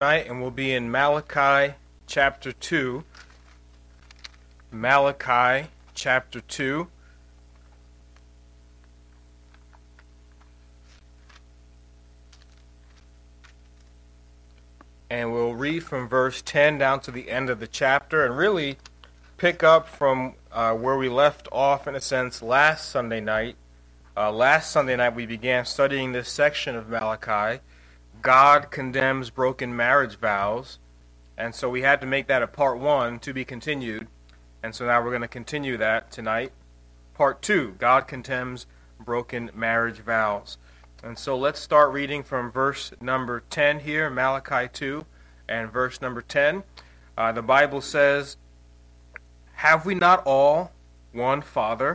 Tonight, and we'll be in Malachi chapter 2. Malachi chapter 2. And we'll read from verse 10 down to the end of the chapter and really pick up from where we left off, in a sense, last Sunday night. Last Sunday night we began studying this section of Malachi. God condemns broken marriage vows. And so we had to make that a part 1 to be continued. And so now we're going to continue that tonight. Part 2, God condemns broken marriage vows. And so let's start reading from verse number 10 here, Malachi 2, and verse number 10. The Bible says, "Have we not all one Father?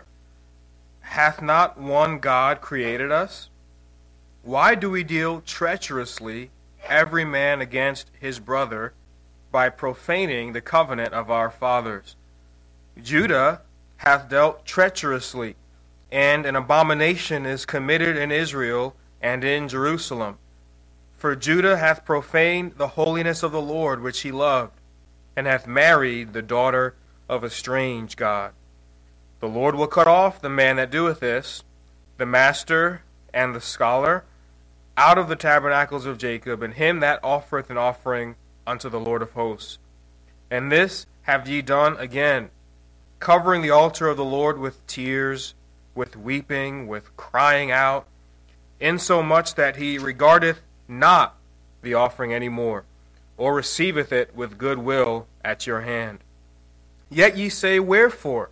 Hath not one God created us? Why do we deal treacherously, every man against his brother, by profaning the covenant of our fathers? Judah hath dealt treacherously, and an abomination is committed in Israel and in Jerusalem. For Judah hath profaned the holiness of the Lord which he loved, and hath married the daughter of a strange god. The Lord will cut off the man that doeth this, the master and the scholar, out of the tabernacles of Jacob, and him that offereth an offering unto the Lord of hosts. And this have ye done again, covering the altar of the Lord with tears, with weeping, with crying out, insomuch that he regardeth not the offering any more, or receiveth it with good will at your hand. Yet ye say, Wherefore?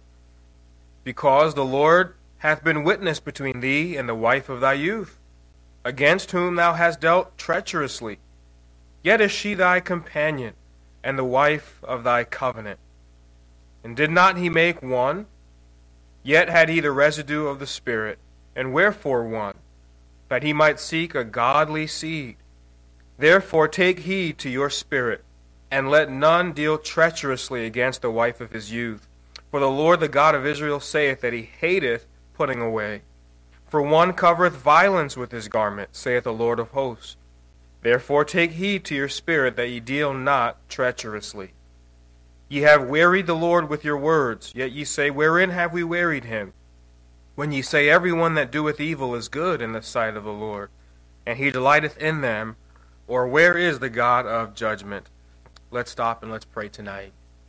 Because the Lord hath been witness between thee and the wife of thy youth, against whom thou hast dealt treacherously. Yet is she thy companion, and the wife of thy covenant. And did not he make one? Yet had he the residue of the Spirit. And wherefore one? That he might seek a godly seed. Therefore take heed to your spirit, and let none deal treacherously against the wife of his youth. For the Lord the God of Israel saith that he hateth putting away. For one covereth violence with his garment, saith the Lord of hosts. Therefore take heed to your spirit, that ye deal not treacherously. Ye have wearied the Lord with your words, yet ye say, Wherein have we wearied him? When ye say, Every one that doeth evil is good in the sight of the Lord, and he delighteth in them, or where is the God of judgment?" Let's stop and let's pray tonight.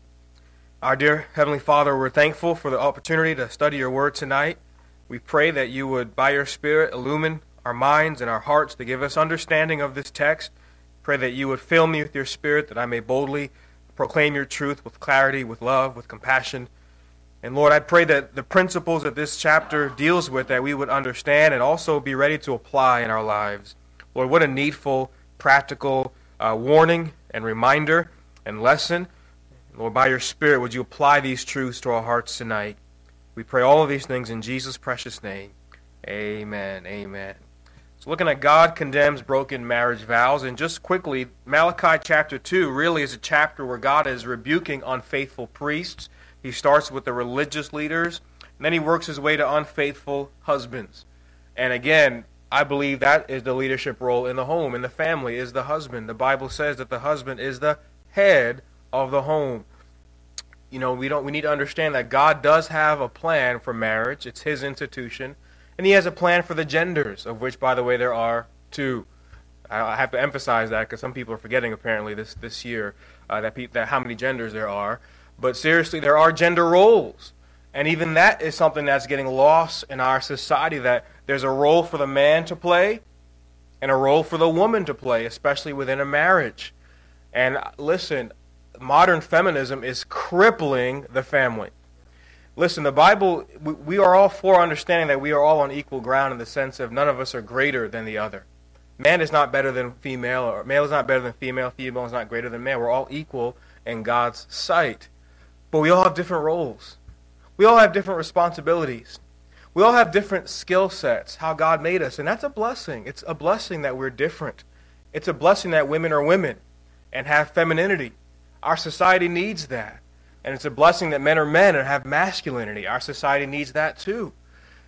Our dear Heavenly Father, we're thankful for the opportunity to study your word tonight. We pray that you would, by your Spirit, illumine our minds and our hearts to give us understanding of this text. Pray that you would fill me with your Spirit, that I may boldly proclaim your truth with clarity, with love, with compassion. And Lord, I pray that the principles that this chapter deals with, that we would understand and also be ready to apply in our lives. Lord, what a needful, practical warning and reminder and lesson. Lord, by your Spirit, would you apply these truths to our hearts tonight? We pray all of these things in Jesus' precious name. Amen. Amen. So looking at God condemns broken marriage vows, and just quickly, Malachi chapter 2 really is a chapter where God is rebuking unfaithful priests. He starts with the religious leaders, and then he works his way to unfaithful husbands. And again, I believe that is the leadership role in the home, in the family, is the husband. The Bible says that the husband is the head of the home. You know, we need to understand that God does have a plan for marriage. It's his institution. And he has a plan for the genders, of which, by the way, there are 2. I have to emphasize that because some people are forgetting, apparently, this year, that how many genders there are. But seriously, there are gender roles. And even that is something that's getting lost in our society, that there's a role for the man to play and a role for the woman to play, especially within a marriage. And listen, modern feminism is crippling the family. Listen, the Bible, we are all for understanding that we are all on equal ground in the sense of none of us are greater than the other. Man is not better than female, or male is not better than female is not greater than male. We're all equal in God's sight. But we all have different roles. We all have different responsibilities. We all have different skill sets, how God made us. And that's a blessing. It's a blessing that we're different. It's a blessing that women are women and have femininity. Our society needs that. And it's a blessing that men are men and have masculinity. Our society needs that too.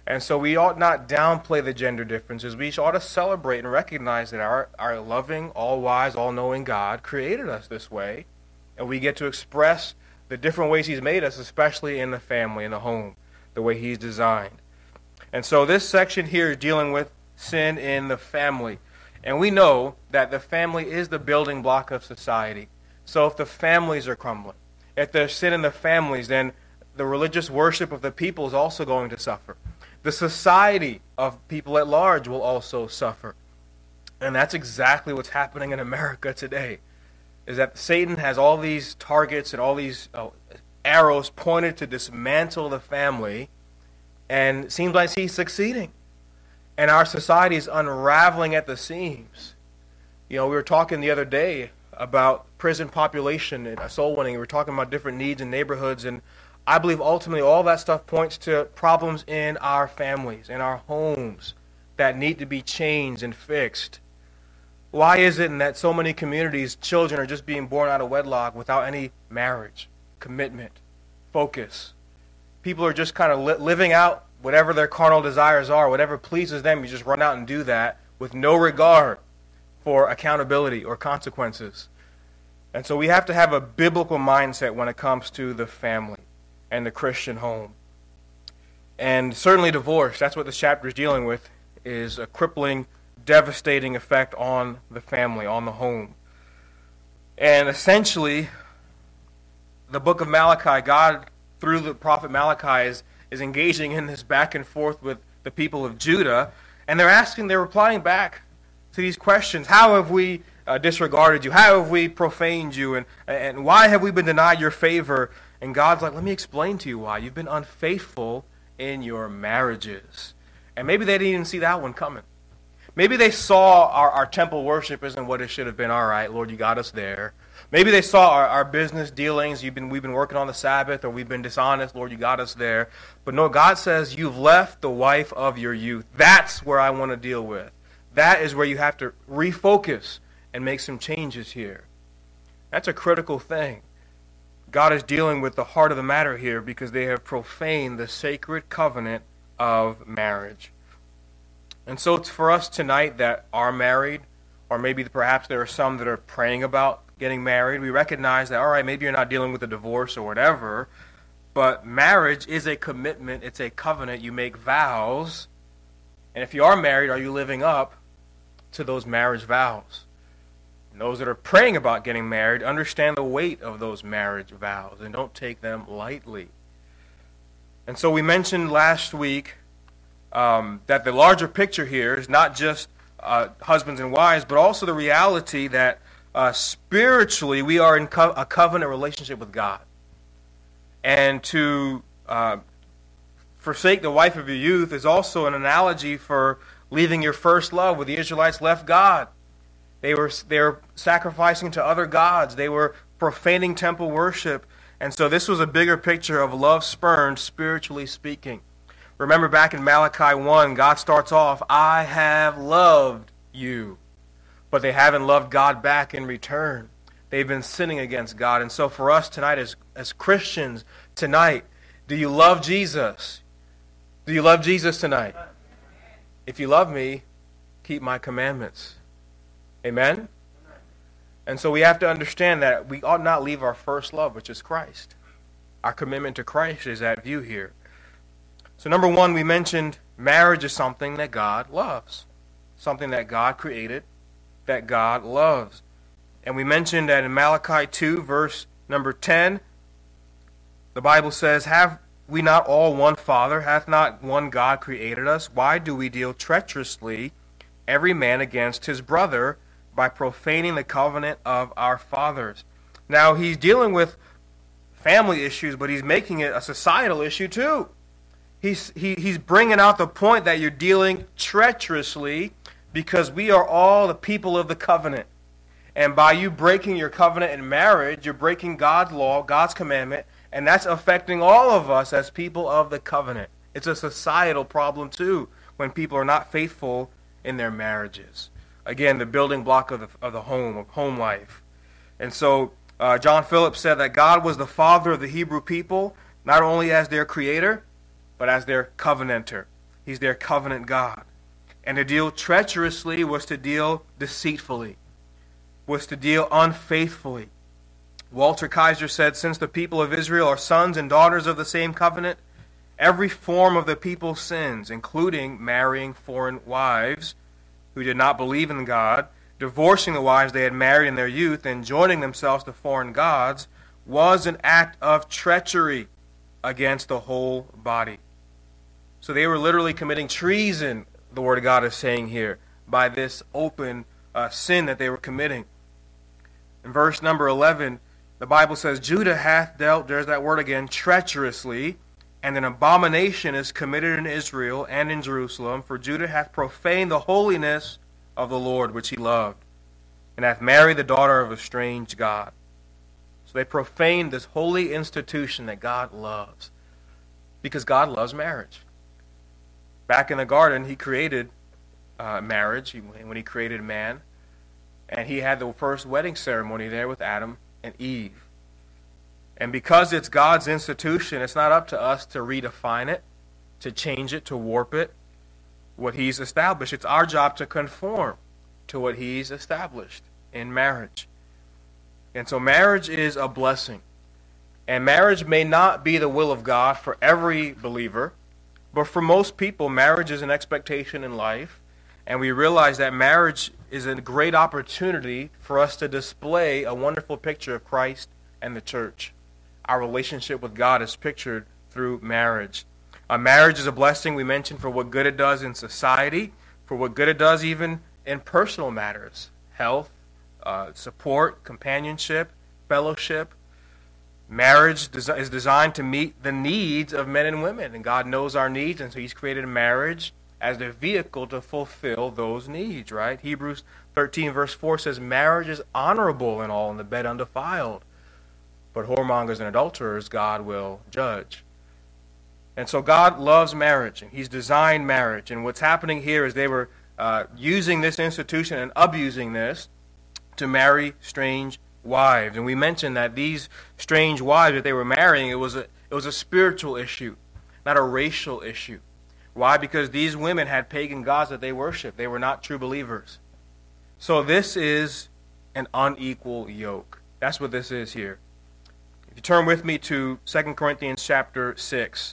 And so we ought not downplay the gender differences. We ought to celebrate and recognize that our loving, all-wise, all-knowing God created us this way, and we get to express the different ways he's made us, especially in the family, in the home, the way he's designed. And so this section here is dealing with sin in the family. And we know that the family is the building block of society. So if the families are crumbling, if there's sin in the families, then the religious worship of the people is also going to suffer. The society of people at large will also suffer. And that's exactly what's happening in America today, is that Satan has all these targets and all these arrows pointed to dismantle the family, and it seems like he's succeeding. And our society is unraveling at the seams. We were talking the other day about prison population and soul winning. We were talking about different needs in neighborhoods, and I believe ultimately all that stuff points to problems in our families, in our homes, that need to be changed and fixed. Why is it that so many communities, children are just being born out of wedlock without any marriage, commitment, focus? People are just kind of living out whatever their carnal desires are, whatever pleases them, you just run out and do that with no regard for accountability or consequences. And so we have to have a biblical mindset when it comes to the family and the Christian home. And certainly divorce, that's what this chapter is dealing with, is a crippling, devastating effect on the family, on the home. And essentially, the book of Malachi, God, through the prophet Malachi, is engaging in this back and forth with the people of Judah, and they're replying back to these questions. How have we disregarded you? How have we profaned you? And why have we been denied your favor? And God's like, let me explain to you why. You've been unfaithful in your marriages. And maybe they didn't even see that one coming. Maybe they saw our temple worship isn't what it should have been. All right, Lord, you got us there. Maybe they saw our business dealings. We've been working on the Sabbath, or we've been dishonest. Lord, you got us there. But no, God says you've left the wife of your youth. That's where I want to deal with. That is where you have to refocus and make some changes here. That's a critical thing. God is dealing with the heart of the matter here because they have profaned the sacred covenant of marriage. And so it's for us tonight that are married, or maybe perhaps there are some that are praying about getting married. We recognize that, all right, maybe you're not dealing with a divorce or whatever, but marriage is a commitment. It's a covenant. You make vows. And if you are married, are you living up to those marriage vows? And those that are praying about getting married, understand the weight of those marriage vows and don't take them lightly. And so we mentioned last week that the larger picture here is not just husbands and wives, but also the reality that spiritually we are in a covenant relationship with God. And to forsake the wife of your youth is also an analogy for leaving your first love, where the Israelites left God. They were sacrificing to other gods. They were profaning temple worship. And so this was a bigger picture of love spurned, spiritually speaking. Remember back in Malachi 1, God starts off, I have loved you. But they haven't loved God back in return. They've been sinning against God. And so for us tonight, as Christians tonight, do you love Jesus? Do you love Jesus tonight? If you love me, keep my commandments. Amen? And so we have to understand that we ought not leave our first love, which is Christ. Our commitment to Christ is at view here. So number one, we mentioned marriage is something that God loves. Something that God created, that God loves. And we mentioned that in Malachi 2, verse number 10, the Bible says, have we not all one Father? Hath not one God created us? Why do we deal treacherously, every man against his brother, by profaning the covenant of our fathers? Now, he's dealing with family issues, but he's making it a societal issue too. He's bringing out the point that you're dealing treacherously because we are all the people of the covenant. And by you breaking your covenant in marriage, you're breaking God's law, God's commandment, and that's affecting all of us as people of the covenant. It's a societal problem too when people are not faithful in their marriages. Again, the building block of the home, of home life. And so John Phillips said that God was the father of the Hebrew people, not only as their creator, but as their covenanter. He's their covenant God. And to deal treacherously was to deal deceitfully, was to deal unfaithfully. Walter Kaiser said, since the people of Israel are sons and daughters of the same covenant, every form of the people's sins, including marrying foreign wives who did not believe in God, divorcing the wives they had married in their youth, and joining themselves to foreign gods, was an act of treachery against the whole body. So they were literally committing treason, the Word of God is saying here, by this open sin that they were committing. In verse number 11, the Bible says, Judah hath dealt, there's that word again, treacherously, and an abomination is committed in Israel and in Jerusalem, for Judah hath profaned the holiness of the Lord which he loved, and hath married the daughter of a strange god. So they profaned this holy institution that God loves, because God loves marriage. Back in the garden, he created marriage when he created man, and he had the first wedding ceremony there with Adam and Eve. And because it's God's institution, it's not up to us to redefine it, to change it, to warp it, what he's established. It's our job to conform to what he's established in marriage. And so marriage is a blessing. And marriage may not be the will of God for every believer, but for most people, marriage is an expectation in life. And we realize that marriage is a great opportunity for us to display a wonderful picture of Christ and the church. Our relationship with God is pictured through marriage. Marriage is a blessing, we mentioned, for what good it does in society, for what good it does even in personal matters, health, support, companionship, fellowship. Marriage is designed to meet the needs of men and women, and God knows our needs, and so he's created marriage as the vehicle to fulfill those needs, right? Hebrews 13 verse 4 says, marriage is honorable in all, and the bed undefiled. But whoremongers and adulterers God will judge. And so God loves marriage, and he's designed marriage. And what's happening here is they were using this institution and abusing this to marry strange wives. And we mentioned that these strange wives that they were marrying, it was a spiritual issue, not a racial issue. Why? Because these women had pagan gods that they worshiped. They were not true believers. So this is an unequal yoke. That's what this is here. If you turn with me to 2 Corinthians chapter 6,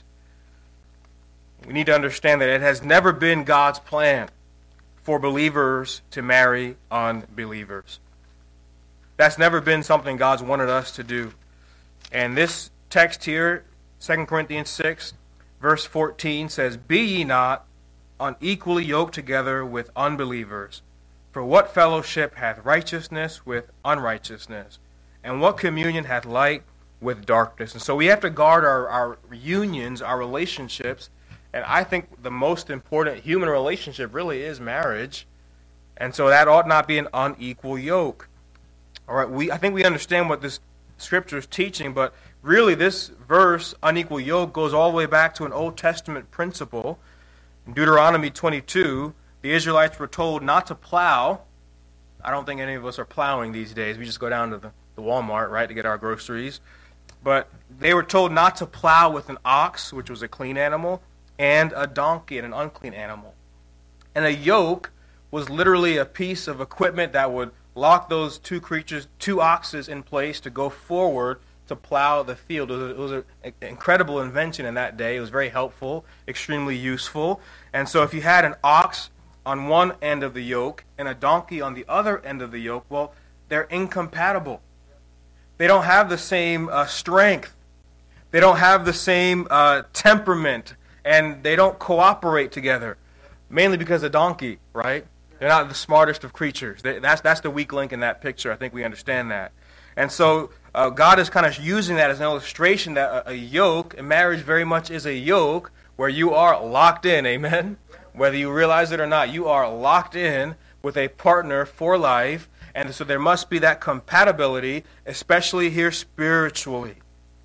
we need to understand that it has never been God's plan for believers to marry unbelievers. That's never been something God's wanted us to do. And this text here, 2 Corinthians 6, verse 14 says, be ye not unequally yoked together with unbelievers. For what fellowship hath righteousness with unrighteousness? And what communion hath light with darkness? And so we have to guard our unions, our relationships. And I think the most important human relationship really is marriage. And so that ought not be an unequal yoke. All right, I think we understand what this scripture is teaching, but really this verse, unequal yoke, goes all the way back to an Old Testament principle. In Deuteronomy 22, the Israelites were told not to plow. I don't think any of us are plowing these days. We just go down to the Walmart, right, to get our groceries. But they were told not to plow with an ox, which was a clean animal, and a donkey, and an unclean animal. And a yoke was literally a piece of equipment that would lock those two oxes in place to go forward to plow the field. It was an incredible invention in that day. It was very helpful, extremely useful. And so if you had an ox on one end of the yoke and a donkey on the other end of the yoke, well, they're incompatible. They don't have the same strength. They don't have the same temperament, and they don't cooperate together, mainly because of donkey, right? They're not the smartest of creatures. That's the weak link in that picture. I think we understand that. And so God is kind of using that as an illustration that a yoke, a marriage very much is a yoke where you are locked in, amen? Whether you realize it or not, you are locked in with a partner for life. And so there must be that compatibility, especially here spiritually.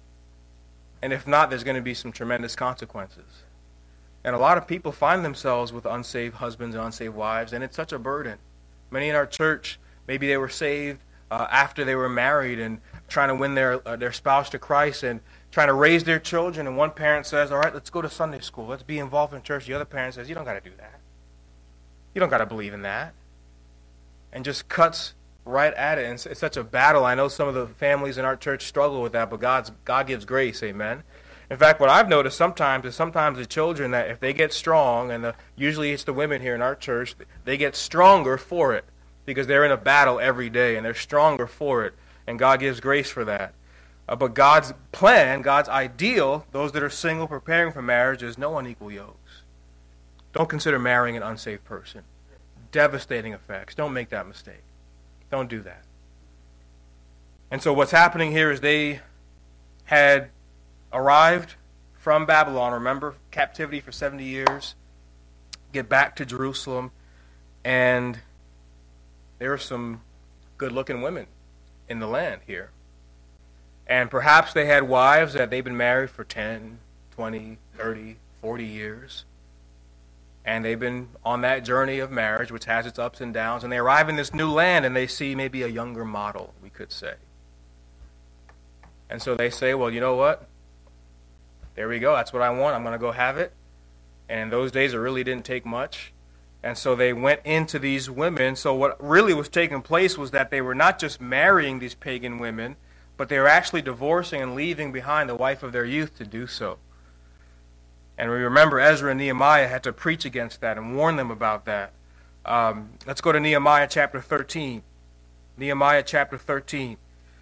And if not, there's going to be some tremendous consequences. And a lot of people find themselves with unsaved husbands and unsaved wives, and it's such a burden. Many in our church, maybe they were saved after they were married, and trying to win their spouse to Christ and trying to raise their children. And one parent says, all right, let's go to Sunday school. Let's be involved in church. The other parent says, you don't got to do that. You don't got to believe in that. And just cuts right at it. And it's such a battle. I know some of the families in our church struggle with that, but God gives grace, amen. In fact, what I've noticed sometimes is the children, that if they get strong, and usually it's the women here in our church, they get stronger for it because they're in a battle every day, and they're stronger for it, and God gives grace for that. But God's plan, God's ideal, those that are single preparing for marriage, is no unequal yokes. Don't consider marrying an unsaved person. Devastating effects. Don't make that mistake. Don't do that. And so what's happening here is they had arrived from Babylon, remember, captivity for 70 years, get back to Jerusalem, and there are some good-looking women in the land here. And perhaps they had wives that they've been married for 10, 20, 30, 40 years. And they've been on that journey of marriage, which has its ups and downs. And they arrive in this new land, and they see maybe a younger model, we could say. And so they say, well, you know what? There we go. That's what I want. I'm going to go have it. And in those days, it really didn't take much. And so they went into these women. So what really was taking place was that they were not just marrying these pagan women, but they were actually divorcing and leaving behind the wife of their youth to do so. And we remember Ezra and Nehemiah had to preach against that and warn them about that. Let's go to Nehemiah chapter 13. Nehemiah chapter 13.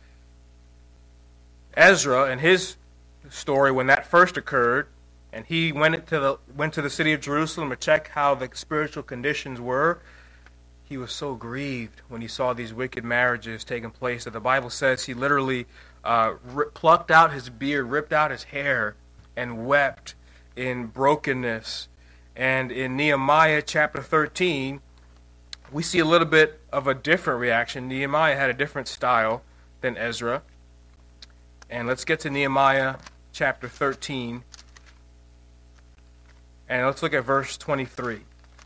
Ezra and his story, when that first occurred, and he went to the city of Jerusalem to check how the spiritual conditions were, he was so grieved when he saw these wicked marriages taking place that the Bible says he literally plucked out his beard, ripped out his hair, and wept in brokenness. And in Nehemiah chapter 13, we see a little bit of a different reaction. Nehemiah had a different style than Ezra. And let's get to Nehemiah chapter 13. And let's look at verse 23.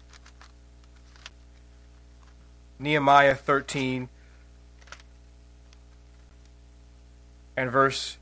Nehemiah 13 and verse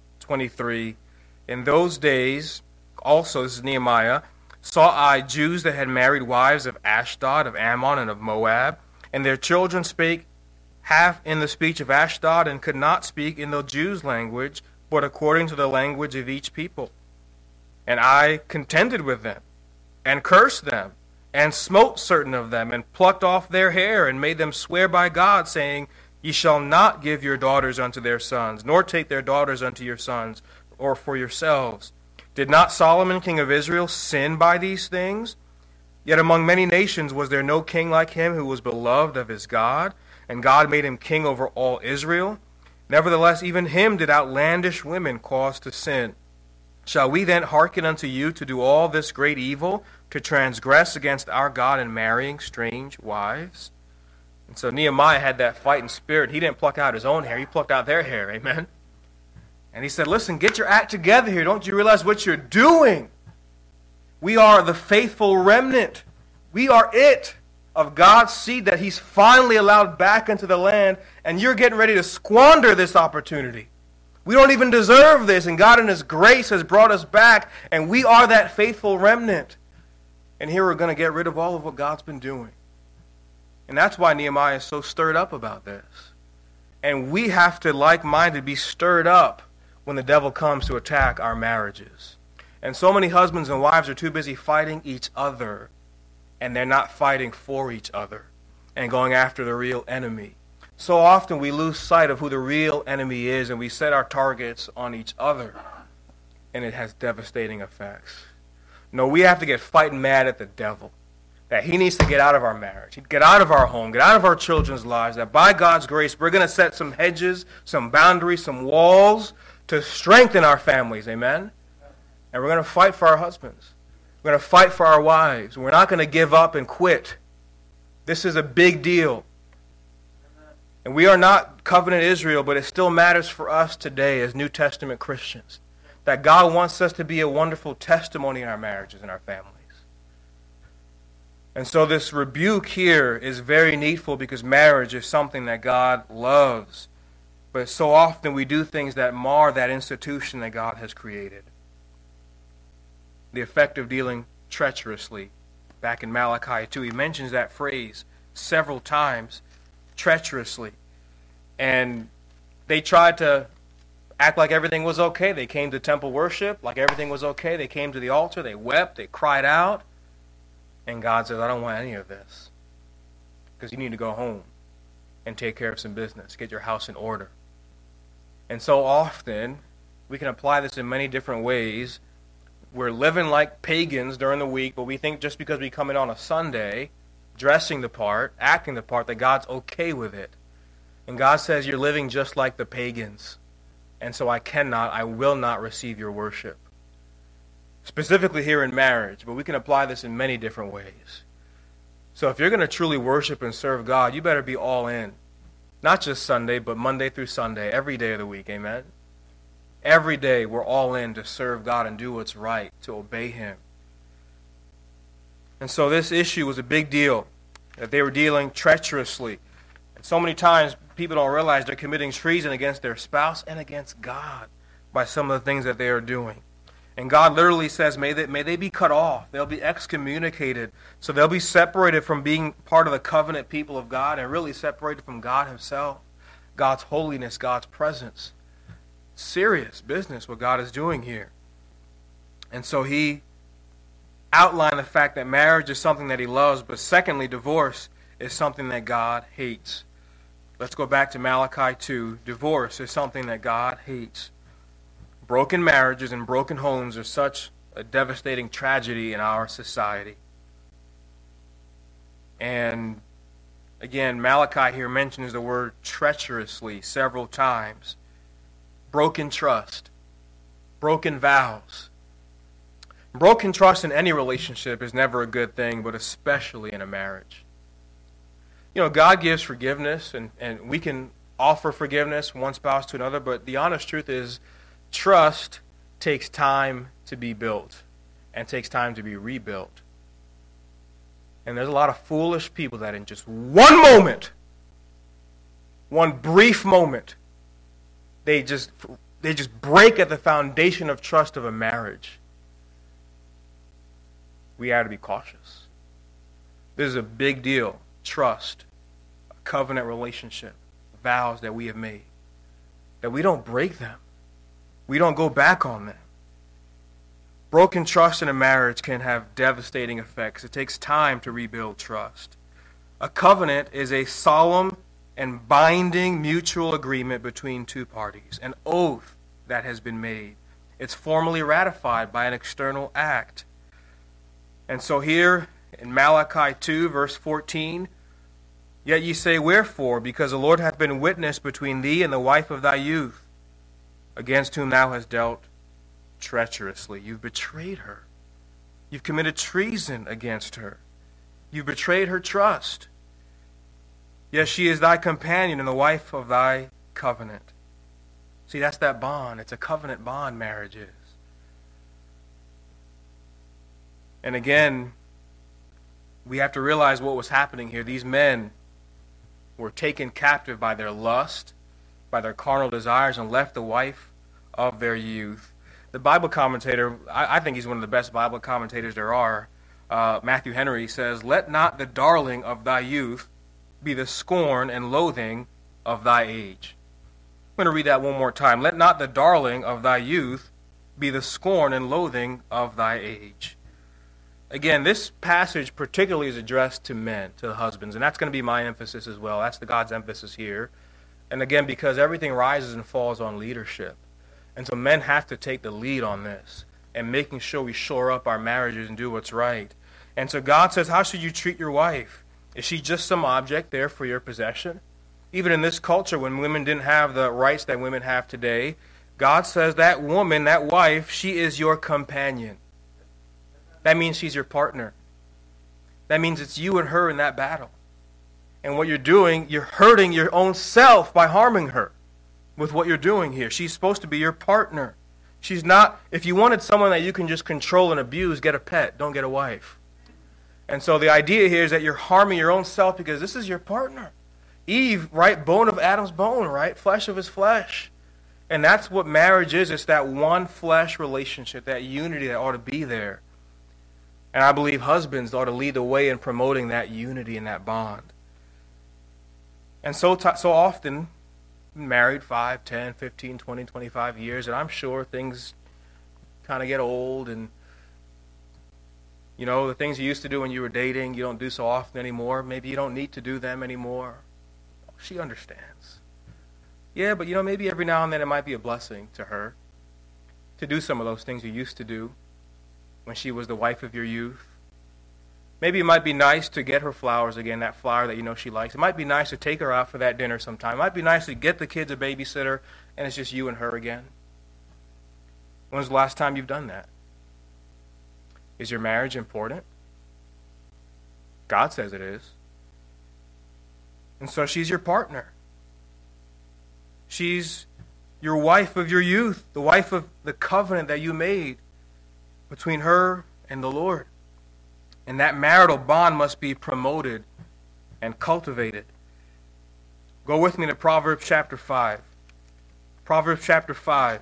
23. In those days, also, this is Nehemiah, saw I Jews that had married wives of Ashdod, of Ammon, and of Moab, and their children spake half in the speech of Ashdod, and could not speak in the Jews' language, but according to the language of each people. And I contended with them, and cursed them, and smote certain of them, and plucked off their hair, and made them swear by God, saying, Ye shall not give your daughters unto their sons, nor take their daughters unto your sons, or for yourselves. Did not Solomon king of Israel sin by these things? Yet among many nations was there no king like him, who was beloved of his God, and God made him king over all Israel. Nevertheless, even him did outlandish women cause to sin. Shall we then hearken unto you to do all this great evil, to transgress against our God in marrying strange wives? And so Nehemiah had that fighting spirit. He didn't pluck out his own hair. He plucked out their hair. Amen? And he said, listen, get your act together here. Don't you realize what you're doing? We are the faithful remnant. We are it of God's seed that he's finally allowed back into the land, and you're getting ready to squander this opportunity. We don't even deserve this, and God in his grace has brought us back, and we are that faithful remnant. And here we're going to get rid of all of what God's been doing. And that's why Nehemiah is so stirred up about this. And we have to, like-minded, be stirred up when the devil comes to attack our marriages. And so many husbands and wives are too busy fighting each other, and they're not fighting for each other and going after the real enemy. So often we lose sight of who the real enemy is, and we set our targets on each other, and it has devastating effects. No, we have to get fighting mad at the devil, that he needs to get out of our marriage, get out of our home, get out of our children's lives, that by God's grace we're going to set some hedges, some boundaries, some walls to strengthen our families, amen? And we're going to fight for our husbands. We're going to fight for our wives. We're not going to give up and quit. This is a big deal. And we are not covenant Israel, but it still matters for us today as New Testament Christians, that God wants us to be a wonderful testimony in our marriages and our families. And so this rebuke here is very needful because marriage is something that God loves. But so often we do things that mar that institution that God has created. The effect of dealing treacherously. Back in Malachi 2, he mentions that phrase several times, treacherously. And they tried to act like everything was okay. They came to temple worship like everything was okay. They came to the altar, they wept, they cried out. And God says, I don't want any of this. Because you need to go home and take care of some business. Get your house in order. And so often, we can apply this in many different ways. We're living like pagans during the week, but we think just because we come in on a Sunday, dressing the part, acting the part, that God's okay with it. And God says you're living just like the pagans. And so I will not receive your worship. Specifically here in marriage, but we can apply this in many different ways. So if you're going to truly worship and serve God, you better be all in. Not just Sunday, but Monday through Sunday, every day of the week, amen? Every day we're all in to serve God and do what's right, to obey Him. And so this issue was a big deal, that they were dealing treacherously. And so many times people don't realize they're committing treason against their spouse and against God by some of the things that they are doing. And God literally says, may they be cut off. They'll be excommunicated. So they'll be separated from being part of the covenant people of God and really separated from God Himself, God's holiness, God's presence. Serious business what God is doing here. And so He outlined the fact that marriage is something that He loves, but secondly, divorce is something that God hates. Let's go back to Malachi 2. Divorce is something that God hates. Broken marriages and broken homes are such a devastating tragedy in our society. And again, Malachi here mentions the word treacherously several times. Broken trust, broken vows. Broken trust in any relationship is never a good thing, but especially in a marriage. You know, God gives forgiveness, and we can offer forgiveness one spouse to another, but the honest truth is, trust takes time to be built and takes time to be rebuilt. And there's a lot of foolish people that in just one moment, one brief moment, they just break at the foundation of trust of a marriage. We have to be cautious. This is a big deal. Trust, a covenant relationship, vows that we have made, that we don't break them. We don't go back on them. Broken trust in a marriage can have devastating effects. It takes time to rebuild trust. A covenant is a solemn and binding mutual agreement between two parties, an oath that has been made. It's formally ratified by an external act. And so here in Malachi 2, verse 14, yet ye say, wherefore? Because the Lord hath been witness between thee and the wife of thy youth, against whom thou hast dealt treacherously. You've betrayed her. You've committed treason against her. You've betrayed her trust. Yes, she is thy companion and the wife of thy covenant. See, that's that bond. It's a covenant bond, marriage is. And again, we have to realize what was happening here. These men were taken captive by their lust, by their carnal desires, and left the wife of their youth. The Bible commentator, I think he's one of the best Bible commentators there are, Matthew Henry, says, let not the darling of thy youth be the scorn and loathing of thy age. I'm going to read that one more time. Let not the darling of thy youth be the scorn and loathing of thy age. Again, this passage particularly is addressed to men, to the husbands, and that's going to be my emphasis as well. That's the God's emphasis here. And again, because everything rises and falls on leadership. And so men have to take the lead on this and making sure we shore up our marriages and do what's right. And so God says, how should you treat your wife? Is she just some object there for your possession? Even in this culture, when women didn't have the rights that women have today, God says that woman, that wife, she is your companion. That means she's your partner. That means it's you and her in that battle. And what you're doing, you're hurting your own self by harming her with what you're doing here. She's supposed to be your partner. She's not, if you wanted someone that you can just control and abuse, get a pet, don't get a wife. And so the idea here is that you're harming your own self because this is your partner. Eve, right? Bone of Adam's bone, right? Flesh of his flesh. And that's what marriage is. It's that one flesh relationship, that unity that ought to be there. And I believe husbands ought to lead the way in promoting that unity and that bond. And so often, married 5, 10, 15, 20, 25 years, and I'm sure things kind of get old, and the things you used to do when you were dating, you don't do so often anymore. Maybe you don't need to do them anymore. She understands. Yeah, but maybe every now and then it might be a blessing to her to do some of those things you used to do when she was the wife of your youth. Maybe it might be nice to get her flowers again, that flower that she likes. It might be nice to take her out for that dinner sometime. It might be nice to get the kids a babysitter and it's just you and her again. When's the last time you've done that? Is your marriage important? God says it is. And so she's your partner. She's your wife of your youth, the wife of the covenant that you made between her and the Lord. And that marital bond must be promoted and cultivated. Go with me to Proverbs chapter 5. Proverbs chapter 5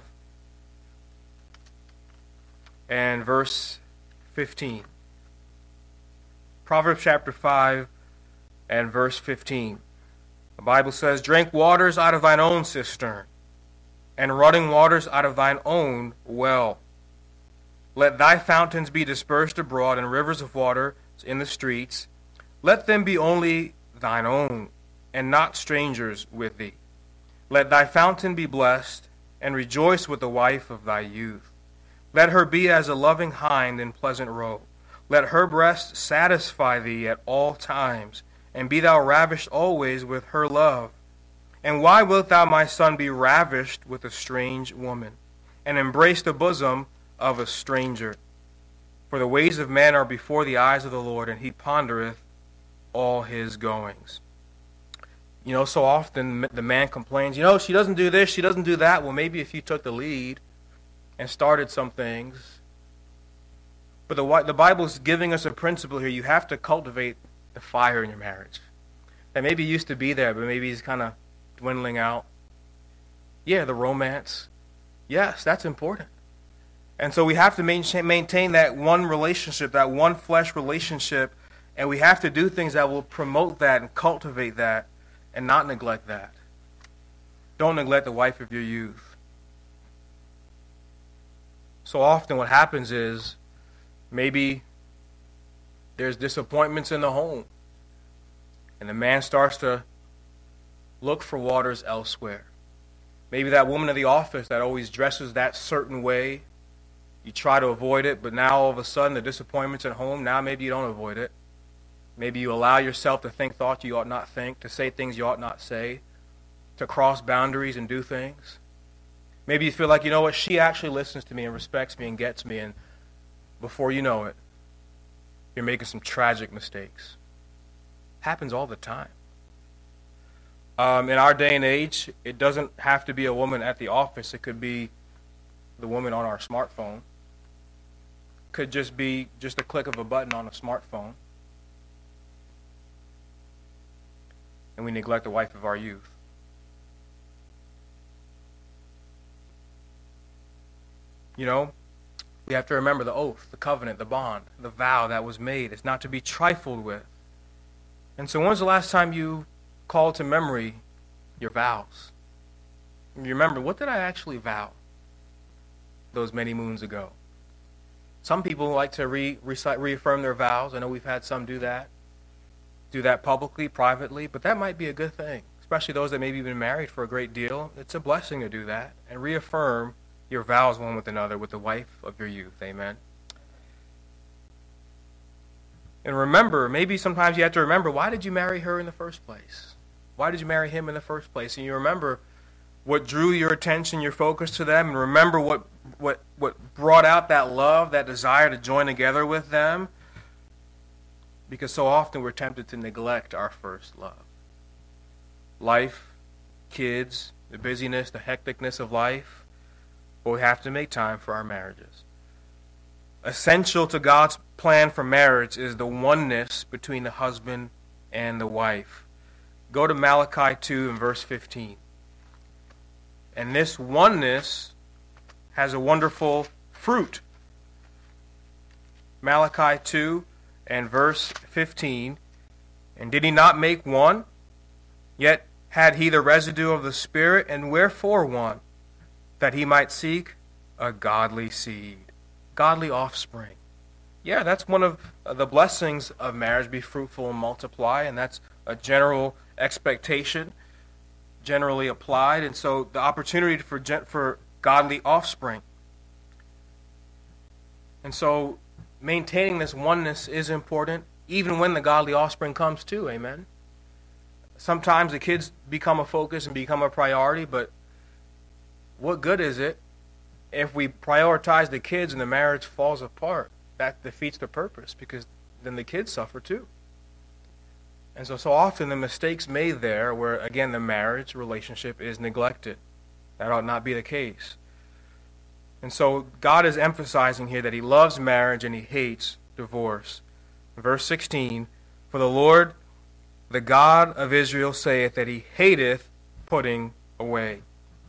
and verse 15. Proverbs chapter 5 and verse 15. The Bible says, "Drink waters out of thine own cistern, and running waters out of thine own well. Let thy fountains be dispersed abroad, and rivers of water in the streets. Let them be only thine own, and not strangers with thee. Let thy fountain be blessed, and rejoice with the wife of thy youth. Let her be as a loving hind in pleasant roe. Let her breast satisfy thee at all times, and be thou ravished always with her love. And why wilt thou, my son, be ravished with a strange woman, and embrace the bosom of a stranger? For the ways of man are before the eyes of the Lord, and he pondereth all his goings." So often the man complains, she doesn't do this, she doesn't do that. Well, maybe if you took the lead and started some things. But the Bible's giving us a principle here. You have to cultivate the fire in your marriage. That maybe used to be there, but maybe it's kind of dwindling out. Yeah, the romance. Yes, that's important. And so we have to maintain that one relationship, that one flesh relationship, and we have to do things that will promote that and cultivate that and not neglect that. Don't neglect the wife of your youth. So often what happens is maybe there's disappointments in the home, and the man starts to look for waters elsewhere. Maybe that woman in the office that always dresses that certain way, you try to avoid it, but now all of a sudden the disappointments at home, now maybe you don't avoid it. Maybe you allow yourself to think thoughts you ought not think, to say things you ought not say, to cross boundaries and do things. Maybe you feel like, she actually listens to me and respects me and gets me, and before you know it, you're making some tragic mistakes. Happens all the time. In our day and age, it doesn't have to be a woman at the office. It could be the woman on our smartphone. Could just be just a click of a button on a smartphone. And we neglect the wife of our youth. We have to remember the oath, the covenant, the bond, the vow that was made. It's not to be trifled with. And so when's the last time you called to memory your vows? You remember, what did I actually vow those many moons ago? Some people like to reaffirm their vows. I know we've had some do that publicly, privately, but that might be a good thing, especially those that maybe have been married for a great deal. It's a blessing to do that and reaffirm your vows one with another with the wife of your youth. Amen. And remember, maybe sometimes you have to remember, why did you marry her in the first place? Why did you marry him in the first place? And you remember what drew your attention, your focus to them, and remember what brought out that love, that desire to join together with them. Because so often we're tempted to neglect our first love. Life, kids, the busyness, the hecticness of life. But we have to make time for our marriages. Essential to God's plan for marriage is the oneness between the husband and the wife. Go to Malachi 2 and verse 15. And this oneness has a wonderful fruit. Malachi 2 and verse 15. And did he not make one? Yet had he the residue of the Spirit, and wherefore one? That he might seek a godly seed, godly offspring. Yeah, that's one of the blessings of marriage, be fruitful and multiply, and that's a general expectation, generally applied, and so the opportunity for godly offspring. And so maintaining this oneness is important, even when the godly offspring comes too, amen? Sometimes the kids become a focus and become a priority, but what good is it if we prioritize the kids and the marriage falls apart? That defeats the purpose, because then the kids suffer too. And so often the mistakes made there where, again, the marriage relationship is neglected. That ought not be the case. And so God is emphasizing here that he loves marriage and he hates divorce. Verse 16, for the Lord, the God of Israel, saith that he hateth putting away.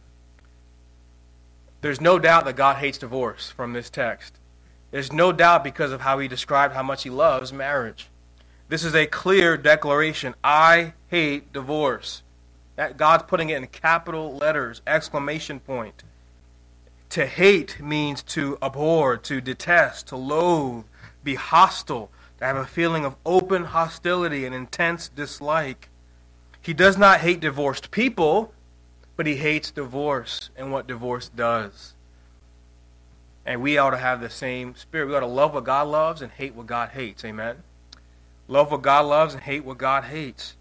There's no doubt that God hates divorce from this text. There's no doubt because of how he described how much he loves marriage. This is a clear declaration. I hate divorce. That God's putting it in capital letters, exclamation point. To hate means to abhor, to detest, to loathe, be hostile, to have a feeling of open hostility and intense dislike. He does not hate divorced people, but he hates divorce and what divorce does. And we ought to have the same spirit. We ought to love what God loves and hate what God hates. Amen? Love what God loves and hate what God hates.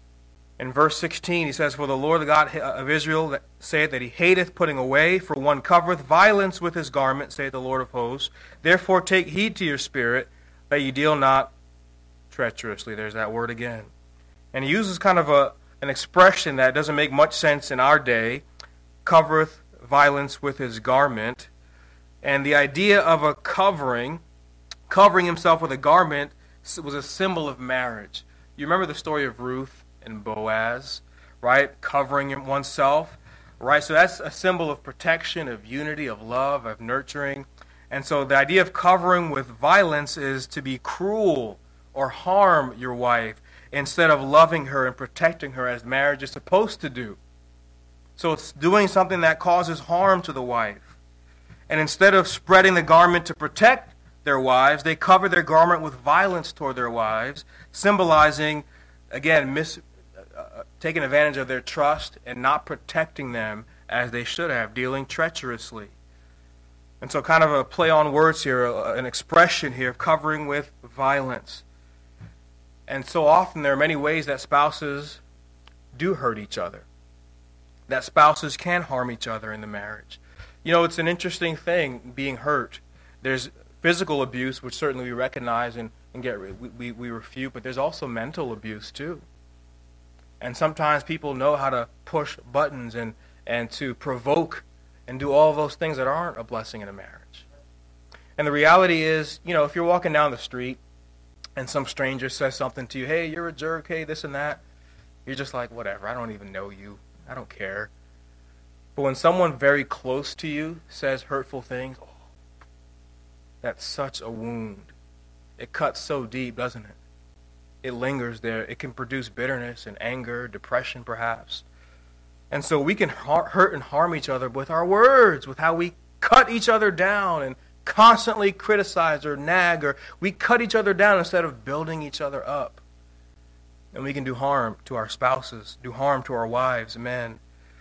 In verse 16, he says, for the Lord the God of Israel saith that he hateth putting away, for one covereth violence with his garment, saith the Lord of hosts. Therefore take heed to your spirit, that ye deal not treacherously. There's that word again. And he uses kind of an expression that doesn't make much sense in our day, covereth violence with his garment. And the idea of a covering himself with a garment, was a symbol of marriage. You remember the story of Ruth and Boaz, right? Covering oneself, right? So that's a symbol of protection, of unity, of love, of nurturing. And so the idea of covering with violence is to be cruel or harm your wife instead of loving her and protecting her as marriage is supposed to do. So it's doing something that causes harm to the wife. And instead of spreading the garment to protect their wives, they cover their garment with violence toward their wives, symbolizing, again, taking advantage of their trust and not protecting them as they should have, dealing treacherously. And so kind of a play on words here, an expression here of covering with violence. And so often there are many ways that spouses do hurt each other, that spouses can harm each other in the marriage. You know, it's an interesting thing, being hurt. There's physical abuse, which certainly we recognize and we refute, but there's also mental abuse too. And sometimes people know how to push buttons and to provoke and do all those things that aren't a blessing in a marriage. And the reality is, you know, if you're walking down the street and some stranger says something to you, hey, you're a jerk, hey, this and that, you're just like, whatever, I don't even know you, I don't care. But when someone very close to you says hurtful things, oh, that's such a wound. It cuts so deep, doesn't it? It lingers there. It can produce bitterness and anger, depression perhaps. And so we can hurt and harm each other with our words, with how we cut each other down and constantly criticize or nag, or we cut each other down instead of building each other up. And we can do harm to our spouses, do harm to our wives, men.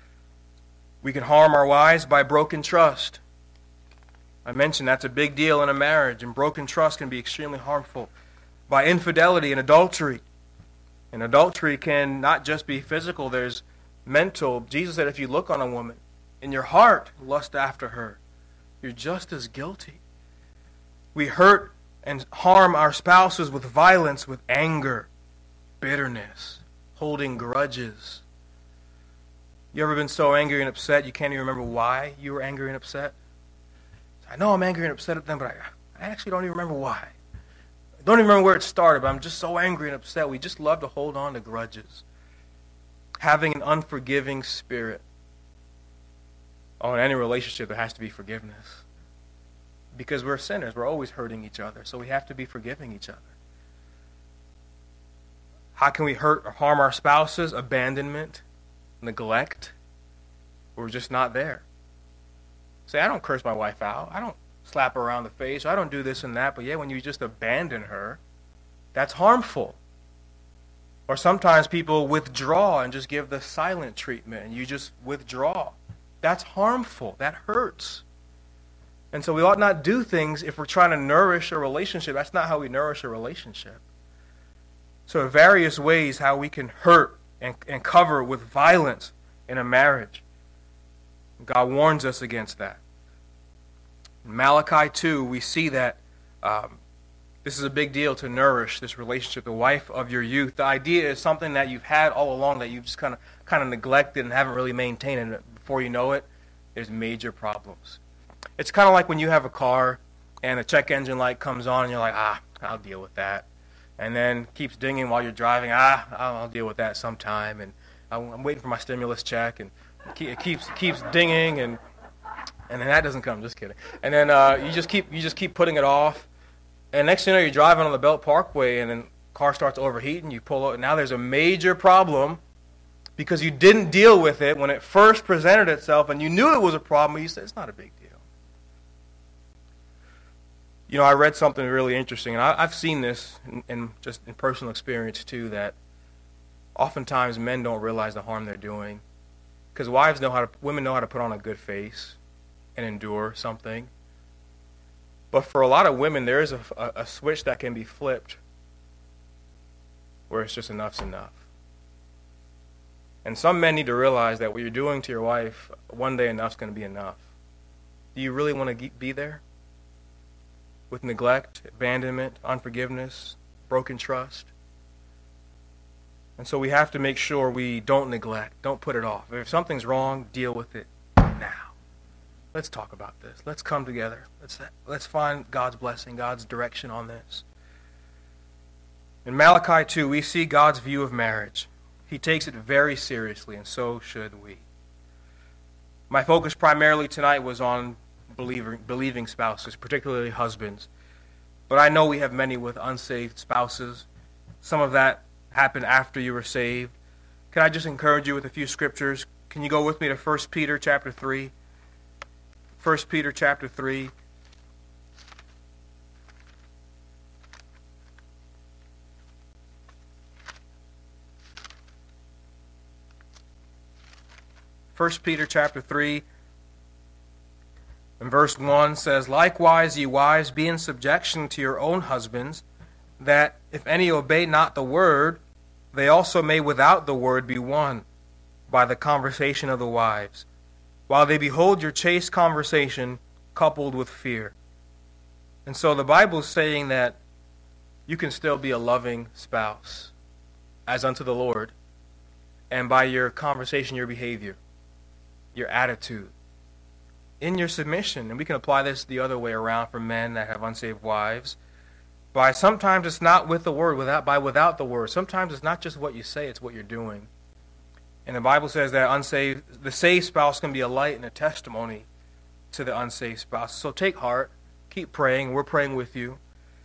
We can harm our wives by broken trust. I mentioned that's a big deal in a marriage, and broken trust can be extremely harmful. By infidelity and adultery. And adultery can not just be physical, there's mental. Jesus said if you look on a woman, in your heart lust after her, you're just as guilty. We hurt and harm our spouses with violence, with anger, bitterness, holding grudges. You ever been so angry and upset you can't even remember why you were angry and upset? I know I'm angry and upset at them, but I actually don't even remember why. I don't even remember where it started, but I'm just so angry and upset. We just love to hold on to grudges. having an unforgiving spirit. Oh, in any relationship, there has to be forgiveness. Because we're sinners. We're always hurting each other. So we have to be forgiving each other. How can we hurt or harm our spouses? Abandonment, neglect. We're just not there. Say, I don't curse my wife out. I don't slap her around the face. I don't do this and that. But yeah, when you just abandon her, that's harmful. Or sometimes people withdraw and just give the silent treatment, and you just withdraw. That's harmful. That hurts. And so we ought not do things if we're trying to nourish a relationship. That's not how we nourish a relationship. So there are various ways how we can hurt and cover with violence in a marriage. God warns us against that. In Malachi 2, we see that this is a big deal to nourish this relationship, the wife of your youth. The idea is something that you've had all along that you've just kind of neglected and haven't really maintained. And before you know it, there's major problems. It's kind of like when you have a car and the check engine light comes on and you're like, I'll deal with that. And then keeps dinging while you're driving. I'll deal with that sometime. And I'm waiting for my stimulus check, and it keeps dinging, and then that doesn't come. Just kidding. And then you just keep putting it off. And next thing you know, you're driving on the Belt Parkway, and then the car starts overheating. You pull out, and now there's a major problem because you didn't deal with it when it first presented itself, and you knew it was a problem. But you said it's not a big deal. You know, I read something really interesting, and I've seen this in personal experience too, that oftentimes men don't realize the harm they're doing, because women know how to put on a good face and endure something. But for a lot of women, there is a switch that can be flipped, where it's just enough's enough. And some men need to realize that what you're doing to your wife, one day enough's going to be enough. Do you really want to be there? With neglect, abandonment, unforgiveness, broken trust. And so we have to make sure we don't neglect, don't put it off. If something's wrong, deal with it now. Let's talk about this. Let's come together. Let's find God's blessing, God's direction on this. In Malachi 2, we see God's view of marriage. He takes it very seriously, and so should we. My focus primarily tonight was on believing spouses, particularly husbands. But I know we have many with unsaved spouses. Some of that happened after you were saved. Can I just encourage you with a few scriptures? Can you go with me to 1 Peter chapter 3? 1 Peter chapter 3. First Peter chapter 3. And verse 1 says, Likewise, ye wives, be in subjection to your own husbands, that if any obey not the word, they also may without the word be won by the conversation of the wives, while they behold your chaste conversation coupled with fear. And so the Bible is saying that you can still be a loving spouse, as unto the Lord, and by your conversation, your behavior, your attitude, in your submission. And we can apply this the other way around for men that have unsaved wives. By sometimes it's not with the word, without the word. Sometimes it's not just what you say, it's what you're doing. And the Bible says that the saved spouse can be a light and a testimony to the unsaved spouse. So take heart, keep praying. We're praying with you.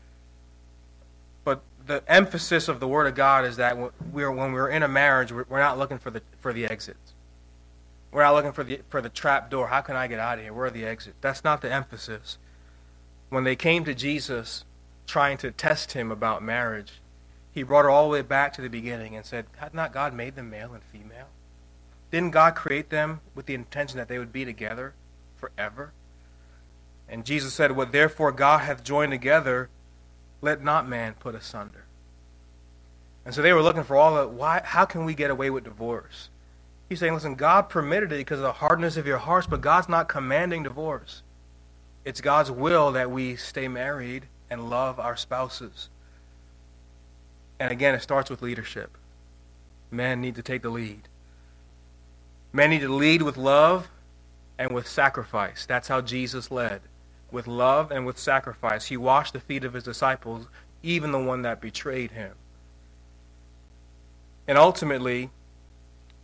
But the emphasis of the Word of God is that when we're in a marriage, we're not looking for the exits. We're not looking for the trap door. How can I get out of here? Where are the exits? That's not the emphasis. When they came to Jesus trying to test him about marriage, he brought it all the way back to the beginning and said, had not God made them male and female? Didn't God create them with the intention that they would be together forever? And Jesus said, what therefore God hath joined together, let not man put asunder. And so they were looking for how can we get away with divorce? He's saying, listen, God permitted it because of the hardness of your hearts, but God's not commanding divorce. It's God's will that we stay married and love our spouses. And again, it starts with leadership. Men need to take the lead. Men need to lead with love and with sacrifice. That's how Jesus led, with love and with sacrifice. He washed the feet of his disciples, even the one that betrayed him. And ultimately,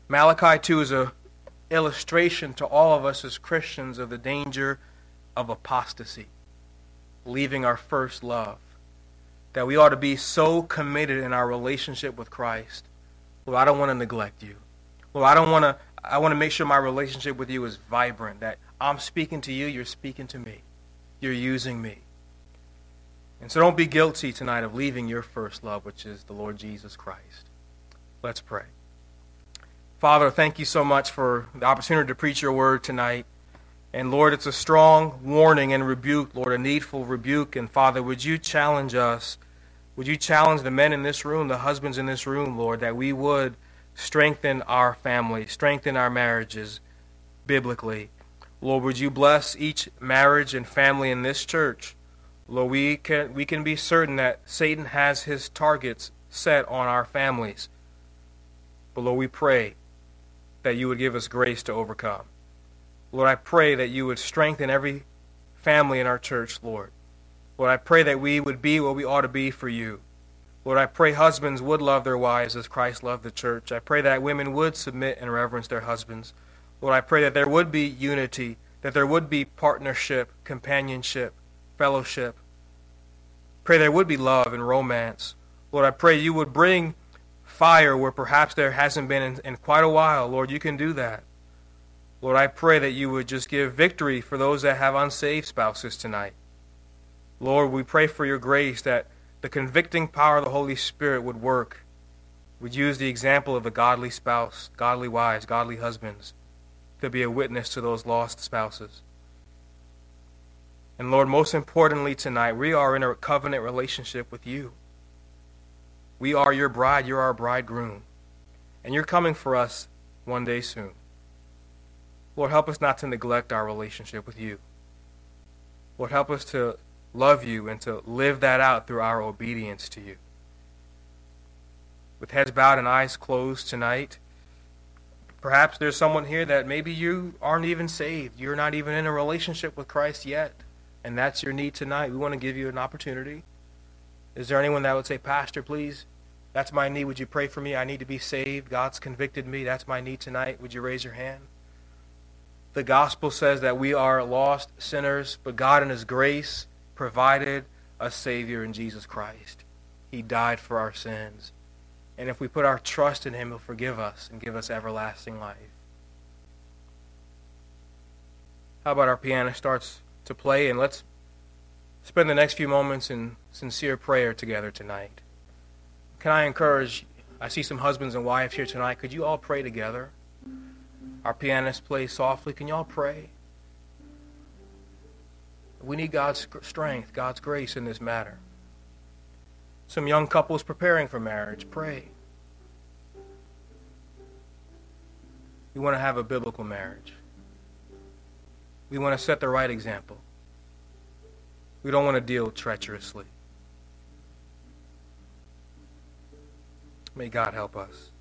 Malachi 2 is a illustration to all of us as Christians of the danger of apostasy, leaving our first love. That we ought to be so committed in our relationship with Christ. Lord, I don't want to neglect you. Lord, I want to make sure my relationship with you is vibrant, that I'm speaking to you, you're speaking to me. You're using me. And so don't be guilty tonight of leaving your first love, which is the Lord Jesus Christ. Let's pray. Father, thank you so much for the opportunity to preach your word tonight. And Lord, it's a strong warning and rebuke, Lord, a needful rebuke. And Father, would you challenge us? Would you challenge the men in this room, the husbands in this room, Lord, that we would strengthen our family, strengthen our marriages biblically. Lord, would you bless each marriage and family in this church? Lord, we can be certain that Satan has his targets set on our families. But Lord, we pray that you would give us grace to overcome. Lord, I pray that you would strengthen every family in our church, Lord. Lord, I pray that we would be what we ought to be for you. Lord, I pray husbands would love their wives as Christ loved the church. I pray that women would submit and reverence their husbands. Lord, I pray that there would be unity, that there would be partnership, companionship, fellowship. Pray there would be love and romance. Lord, I pray you would bring fire where perhaps there hasn't been in quite a while. Lord, you can do that. Lord, I pray that you would just give victory for those that have unsaved spouses tonight. Lord, we pray for your grace that the convicting power of the Holy Spirit would work. Would use the example of a godly spouse, godly wives, godly husbands to be a witness to those lost spouses. And Lord, most importantly tonight, we are in a covenant relationship with you. We are your bride, you're our bridegroom. And you're coming for us one day soon. Lord, help us not to neglect our relationship with you. Lord, help us to love you and to live that out through our obedience to you. With heads bowed and eyes closed tonight, perhaps there's someone here that maybe you aren't even saved. You're not even in a relationship with Christ yet. And that's your need tonight. We want to give you an opportunity. Is there anyone that would say, Pastor, please, that's my need. Would you pray for me? I need to be saved. God's convicted me. That's my need tonight. Would you raise your hand? The gospel says that we are lost sinners, but God in his grace provided a Savior in Jesus Christ. He died for our sins. And if we put our trust in him, he'll forgive us and give us everlasting life. How about our piano starts to play, and let's spend the next few moments in sincere prayer together tonight. Can I encourage, I see some husbands and wives here tonight, could you all pray together? Our pianist plays softly. Can you all pray? We need God's strength, God's grace in this matter. Some young couples preparing for marriage, pray. We want to have a biblical marriage. We want to set the right example. We don't want to deal treacherously. May God help us.